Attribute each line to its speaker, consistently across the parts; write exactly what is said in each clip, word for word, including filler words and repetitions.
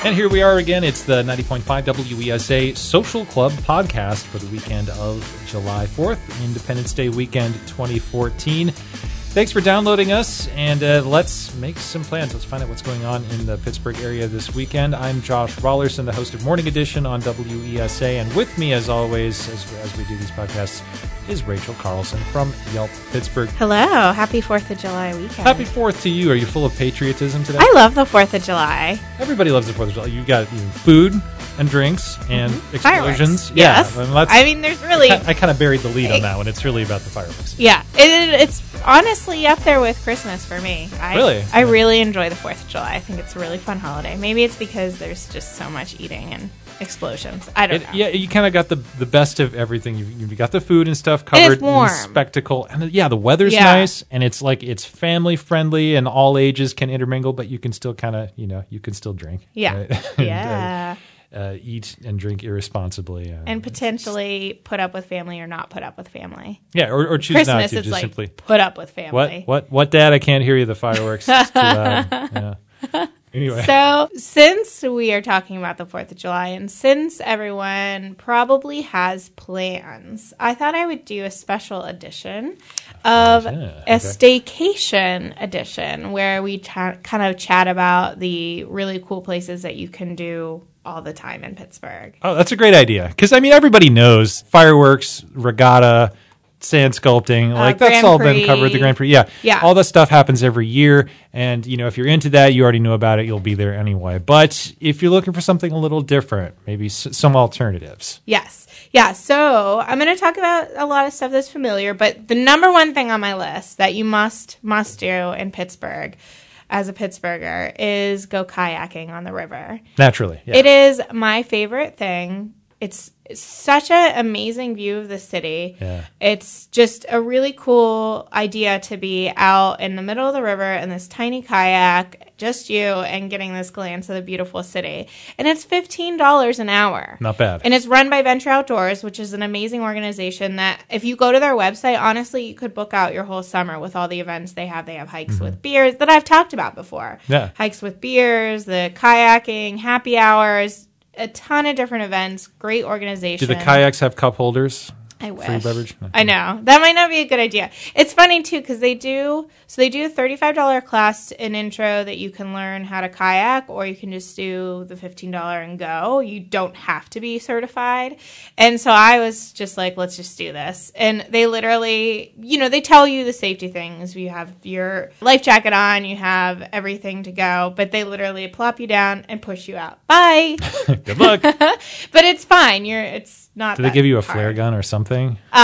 Speaker 1: And here we are again. It's the ninety point five W E S A Social Club podcast for the weekend of July fourth, Independence Day weekend twenty fourteen. Thanks for downloading us, and uh, let's make some plans. Let's find out what's going on in the Pittsburgh area this weekend. I'm Josh Rollerson, the host of Morning Edition on W E S A, and with me, as always, as, as we do these podcasts, is Rachel Carlson from Yelp Pittsburgh.
Speaker 2: Hello. Happy fourth of July weekend.
Speaker 1: Happy fourth to you. Are you full of patriotism today?
Speaker 2: I love the fourth of July.
Speaker 1: Everybody loves the fourth of July. You've got you know, food and drinks and mm-hmm. explosions.
Speaker 2: Fireworks.
Speaker 1: Yeah.
Speaker 2: Yes.
Speaker 1: And
Speaker 2: I mean, there's really...
Speaker 1: I, I kind of buried the lead on that one. It's really about the fireworks.
Speaker 2: Yeah. It, it's honestly up there with Christmas for me. I,
Speaker 1: really?
Speaker 2: I
Speaker 1: yeah.
Speaker 2: really enjoy the fourth of July. I think it's a really fun holiday. Maybe it's because there's just so much eating and explosions. I don't
Speaker 1: it,
Speaker 2: know.
Speaker 1: Yeah, you kind of got the the best of everything. You've, you've got the food and stuff covered.
Speaker 2: And it's warm.
Speaker 1: And spectacle. And yeah, the weather's
Speaker 2: yeah.
Speaker 1: nice, and it's like it's family friendly, and all ages can intermingle, but you can still kind of, you know, you can still drink.
Speaker 2: Yeah.
Speaker 1: Right?
Speaker 2: Yeah.
Speaker 1: and, uh, Uh, eat and drink irresponsibly. Uh,
Speaker 2: and potentially put up with family or not put up with family.
Speaker 1: Yeah, or, or choose
Speaker 2: Christmas,
Speaker 1: not to.
Speaker 2: it's
Speaker 1: Just
Speaker 2: like
Speaker 1: simply
Speaker 2: put up with family.
Speaker 1: What? What? What, Dad? I can't hear you. The fireworks. It's too loud. Yeah. Anyway.
Speaker 2: So, since we are talking about the fourth of July, and since everyone probably has plans, I thought I would do a special edition of
Speaker 1: yeah,
Speaker 2: a
Speaker 1: okay.
Speaker 2: staycation edition where we ta- kind of chat about the really cool places that you can do all the time in Pittsburgh.
Speaker 1: Oh, that's a great idea. Because, I mean, everybody knows fireworks, regatta, sand sculpting, like uh, that's
Speaker 2: Grand
Speaker 1: all
Speaker 2: Prix.
Speaker 1: been covered. The Grand Prix, yeah,
Speaker 2: yeah,
Speaker 1: all that stuff happens every year, and you know if you're into that, you already know about it. You'll be there anyway. But if you're looking for something a little different, maybe s- some alternatives.
Speaker 2: Yes, yeah. So I'm going to talk about a lot of stuff that's familiar, but the number one thing on my list that you must must do in Pittsburgh as a Pittsburgher is go kayaking on the river.
Speaker 1: Naturally, yeah.
Speaker 2: It is my favorite thing. It's such an amazing view of the city.
Speaker 1: Yeah.
Speaker 2: It's just a really cool idea to be out in the middle of the river in this tiny kayak, just you, and getting this glance of the beautiful city. And it's fifteen dollars an hour.
Speaker 1: Not bad.
Speaker 2: And it's run by Venture Outdoors, which is an amazing organization that if you go to their website, honestly, you could book out your whole summer with all the events they have. They have hikes
Speaker 1: mm-hmm.
Speaker 2: with beers that I've talked about before.
Speaker 1: Yeah.
Speaker 2: Hikes with beers, the kayaking, happy hours, a ton of different events, great organization.
Speaker 1: Do the kayaks have cup holders?
Speaker 2: I wish.
Speaker 1: Free beverage? No.
Speaker 2: I know. That might not be a good idea. It's funny, too, because they do, so they do a thirty-five dollars class in intro that you can learn how to kayak, or you can just do the fifteen dollars and go. You don't have to be certified. And so I was just like, let's just do this. And they literally, you know, they tell you the safety things. You have your life jacket on, you have everything to go, but they literally plop you down and push you out. Bye.
Speaker 1: Good luck.
Speaker 2: But it's fine. You're, it's not
Speaker 1: Do they give you a
Speaker 2: hard.
Speaker 1: flare gun or something?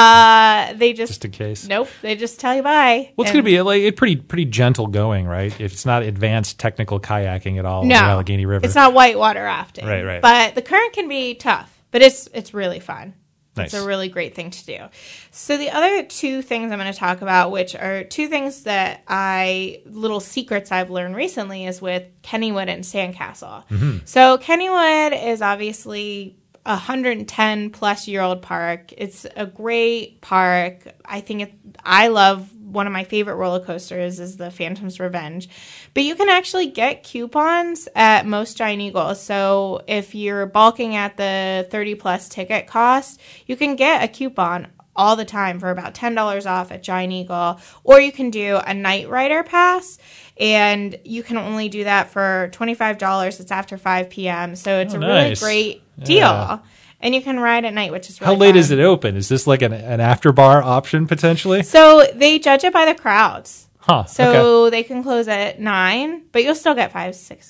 Speaker 2: Uh, they just
Speaker 1: just in case.
Speaker 2: Nope, they just tell you bye.
Speaker 1: Well, it's going to be like it pretty pretty gentle going, right? If it's not advanced technical kayaking at all,
Speaker 2: no,
Speaker 1: in the Allegheny River,
Speaker 2: it's not whitewater rafting,
Speaker 1: right? Right.
Speaker 2: But the current can be tough, but it's it's really fun.
Speaker 1: Nice.
Speaker 2: It's a really great thing to do. So the other two things I'm going to talk about, which are two things that I little secrets I've learned recently, is with Kennywood and Sandcastle.
Speaker 1: Mm-hmm.
Speaker 2: So Kennywood is obviously a one hundred ten plus year old park. It's a great park. I think it, I love one of my favorite roller coasters is the Phantom's Revenge. But you can actually get coupons at most Giant Eagle. So if you're balking at the thirty plus ticket cost, you can get a coupon all the time for about ten dollars off at Giant Eagle. Or you can do a Night Rider pass, and you can only do that for twenty-five dollars. It's after five p.m. So it's
Speaker 1: oh,
Speaker 2: a
Speaker 1: nice.
Speaker 2: really great deal.
Speaker 1: Yeah.
Speaker 2: And you can ride at night, which is really
Speaker 1: How late
Speaker 2: fun.
Speaker 1: is it open? Is this like an, an after bar option potentially?
Speaker 2: So they judge it by the crowds.
Speaker 1: Huh.
Speaker 2: So
Speaker 1: okay.
Speaker 2: they can close at nine, but you'll still get five, six.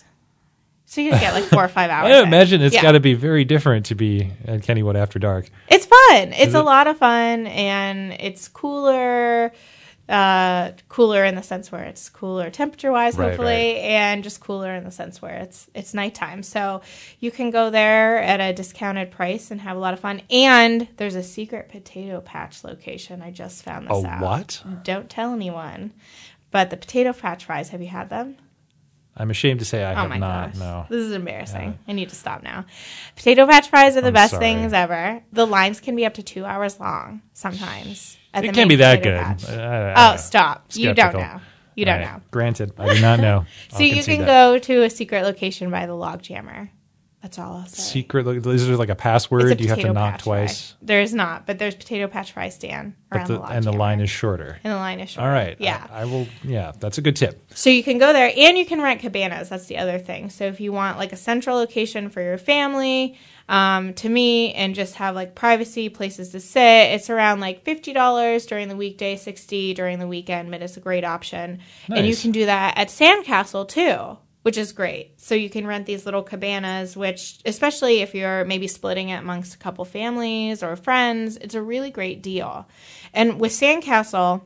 Speaker 2: So you can get like four or five hours.
Speaker 1: I imagine it's
Speaker 2: yeah.
Speaker 1: got to be very different to be at Kennywood after dark.
Speaker 2: It's fun. It's
Speaker 1: Is
Speaker 2: a
Speaker 1: it?
Speaker 2: lot of fun, and it's cooler. Uh, cooler in the sense where it's cooler temperature-wise,
Speaker 1: Right,
Speaker 2: hopefully,
Speaker 1: right.
Speaker 2: and just cooler in the sense where it's it's nighttime. So you can go there at a discounted price and have a lot of fun. And there's a secret potato patch location. I just found this
Speaker 1: A
Speaker 2: out.
Speaker 1: what?
Speaker 2: Don't tell anyone. But the potato patch fries, have you had them?
Speaker 1: I'm ashamed to say I
Speaker 2: Oh
Speaker 1: have
Speaker 2: my
Speaker 1: not.
Speaker 2: gosh.
Speaker 1: No.
Speaker 2: This is embarrassing.
Speaker 1: Yeah.
Speaker 2: I need to stop now. Potato patch fries are the
Speaker 1: I'm
Speaker 2: best
Speaker 1: sorry.
Speaker 2: things ever. The lines can be up to two hours long sometimes. at
Speaker 1: It
Speaker 2: the
Speaker 1: can't
Speaker 2: main
Speaker 1: be that
Speaker 2: potato
Speaker 1: good.
Speaker 2: patch.
Speaker 1: I- I- I
Speaker 2: Oh,
Speaker 1: don't know.
Speaker 2: stop. You don't
Speaker 1: Skeptical.
Speaker 2: know. You don't
Speaker 1: All right.
Speaker 2: know.
Speaker 1: Granted, I do not know.
Speaker 2: So
Speaker 1: I'll
Speaker 2: you
Speaker 1: concede
Speaker 2: can
Speaker 1: that.
Speaker 2: go to a secret location by the Log Jammer. That's all I'll say.
Speaker 1: Secret, is there like a password?
Speaker 2: It's a
Speaker 1: Do you have to
Speaker 2: potato
Speaker 1: knock
Speaker 2: patch
Speaker 1: twice?
Speaker 2: fry. There's not, but there's potato patch fry stand
Speaker 1: But
Speaker 2: around
Speaker 1: the,
Speaker 2: the, lodge
Speaker 1: and the
Speaker 2: camera.
Speaker 1: line is shorter.
Speaker 2: And the line is shorter.
Speaker 1: All right.
Speaker 2: Yeah.
Speaker 1: I, I will, yeah, that's a good tip.
Speaker 2: So you can go there, and you can rent cabanas. That's the other thing. So if you want like a central location for your family, um, to me, and just have like privacy, places to sit, it's around like fifty dollars during the weekday, sixty dollars during the weekend, but it's a great option.
Speaker 1: Nice.
Speaker 2: And you can do that at Sandcastle too, which is great. So you can rent these little cabanas, which, especially if you're maybe splitting it amongst a couple families or friends, it's a really great deal. And with Sandcastle,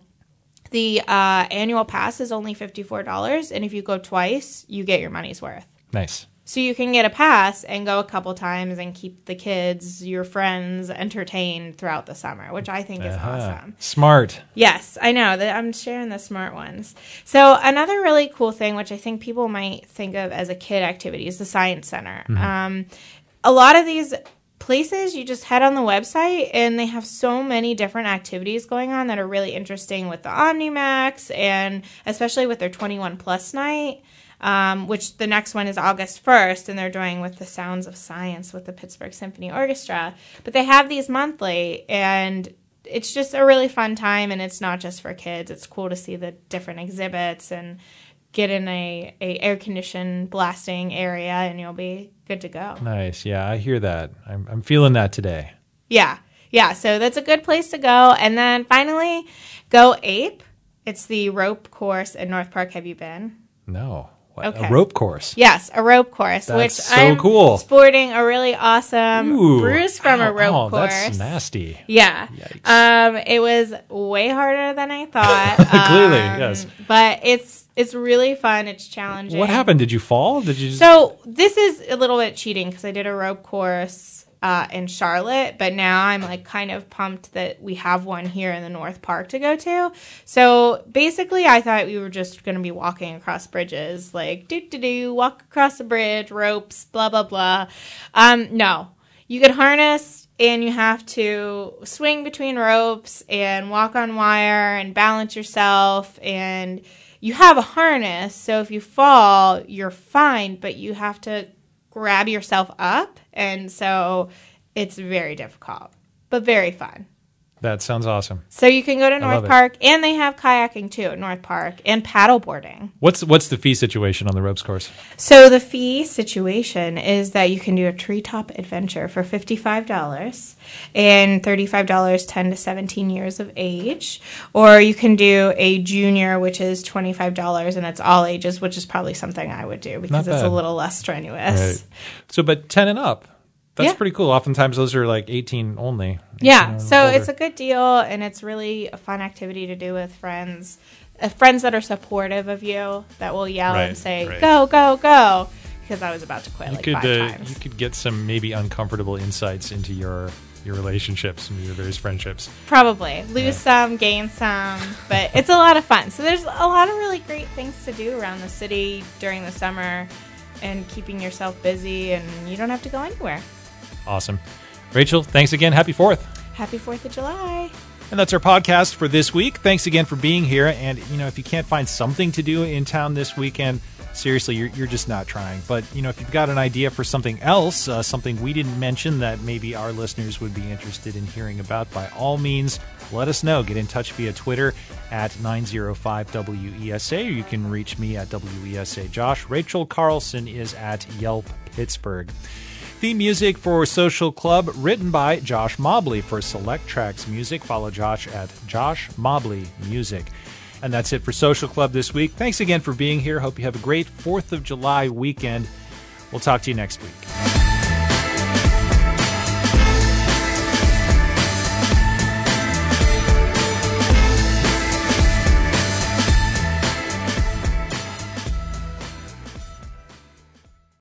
Speaker 2: the uh, annual pass is only fifty-four dollars, and if you go twice, you get your money's worth.
Speaker 1: Nice.
Speaker 2: So you can get a pass and go a couple times and keep the kids, your friends, entertained throughout the summer, which I think is
Speaker 1: Uh-huh.
Speaker 2: awesome.
Speaker 1: Smart.
Speaker 2: Yes, I know that I'm sharing the smart ones. So another really cool thing, which I think people might think of as a kid activity, is the Science Center.
Speaker 1: Mm-hmm.
Speaker 2: Um, a lot of these places, you just head on the website and they have so many different activities going on that are really interesting with the OmniMax, and especially with their twenty-one plus night. Um, which the next one is August first, and they're doing with the Sounds of Science with the Pittsburgh Symphony Orchestra. But they have these monthly, and it's just a really fun time, and it's not just for kids. It's cool to see the different exhibits and get in a, a air-conditioned blasting area, and you'll be good to go.
Speaker 1: Nice. Yeah, I hear that. I'm, I'm feeling that today.
Speaker 2: Yeah. Yeah, so that's a good place to go. And then finally, Go Ape. It's the rope course in North Park. Have you been?
Speaker 1: No. What,
Speaker 2: Okay.
Speaker 1: A rope course.
Speaker 2: Yes, a rope course,
Speaker 1: That's
Speaker 2: which
Speaker 1: so
Speaker 2: I'm
Speaker 1: cool.
Speaker 2: sporting a really awesome
Speaker 1: Ooh.
Speaker 2: bruise from
Speaker 1: Ow,
Speaker 2: a rope
Speaker 1: ow,
Speaker 2: course.
Speaker 1: That's nasty.
Speaker 2: Yeah.
Speaker 1: Yikes.
Speaker 2: Um, it was way harder than I thought.
Speaker 1: Clearly,
Speaker 2: um,
Speaker 1: yes.
Speaker 2: But it's it's really fun. It's challenging.
Speaker 1: What happened? Did you fall? Did you? Just...
Speaker 2: So this is a little bit cheating because I did a rope course uh, in Charlotte, but now I'm like kind of pumped that we have one here in the North Park to go to. So basically, I thought we were just going to be walking across bridges, like do do do, walk across the bridge, ropes, blah blah blah. Um, no, you get harnessed and you have to swing between ropes and walk on wire and balance yourself, and you have a harness, so if you fall, you're fine, but you have to grab yourself up, and so it's very difficult, but very fun.
Speaker 1: That sounds awesome.
Speaker 2: So you can go to
Speaker 1: love
Speaker 2: North
Speaker 1: it.
Speaker 2: Park, and they have kayaking too at North Park, and paddleboarding.
Speaker 1: What's what's the fee situation on the ropes course?
Speaker 2: So the fee situation is that you can do a treetop adventure for fifty-five dollars and thirty-five dollars, ten to seventeen years of age, or you can do a junior, which is twenty-five dollars, and it's all ages, which is probably something I would do because
Speaker 1: Not
Speaker 2: it's a
Speaker 1: bad.
Speaker 2: little less strenuous.
Speaker 1: Right. So, but ten and up. That's
Speaker 2: Yeah.
Speaker 1: pretty cool. Oftentimes those are like eighteen only.
Speaker 2: Yeah,
Speaker 1: eighteen
Speaker 2: so
Speaker 1: older.
Speaker 2: it's a good deal, and it's really a fun activity to do with friends, uh, friends that are supportive of you, that will yell
Speaker 1: Right,
Speaker 2: and say,
Speaker 1: right.
Speaker 2: "Go, go, go!" Because I was about to quit
Speaker 1: You
Speaker 2: like
Speaker 1: could
Speaker 2: five
Speaker 1: uh,
Speaker 2: times.
Speaker 1: you could get some maybe uncomfortable insights into your your relationships and your various friendships.
Speaker 2: Probably lose some, gain some, but it's a lot of fun. So there's a lot of really great things to do around the city during the summer, and keeping yourself busy, and you don't have to go anywhere.
Speaker 1: Awesome. Rachel, thanks again. Happy fourth.
Speaker 2: Happy fourth of July.
Speaker 1: And that's our podcast for this week. Thanks again for being here. And, you know, if you can't find something to do in town this weekend, seriously, you're, you're just not trying. But, you know, if you've got an idea for something else, uh, something we didn't mention that maybe our listeners would be interested in hearing about, by all means, let us know. Get in touch via Twitter at nine oh five W E S A, or you can reach me at W E S A Josh. Rachel Carlson is at Yelp Pittsburgh. Theme music for Social Club written by Josh Mobley. For Select Tracks music, follow Josh at Josh Mobley Music. And that's it for Social Club this week. Thanks again for being here. Hope you have a great fourth of July weekend. We'll talk to you next week.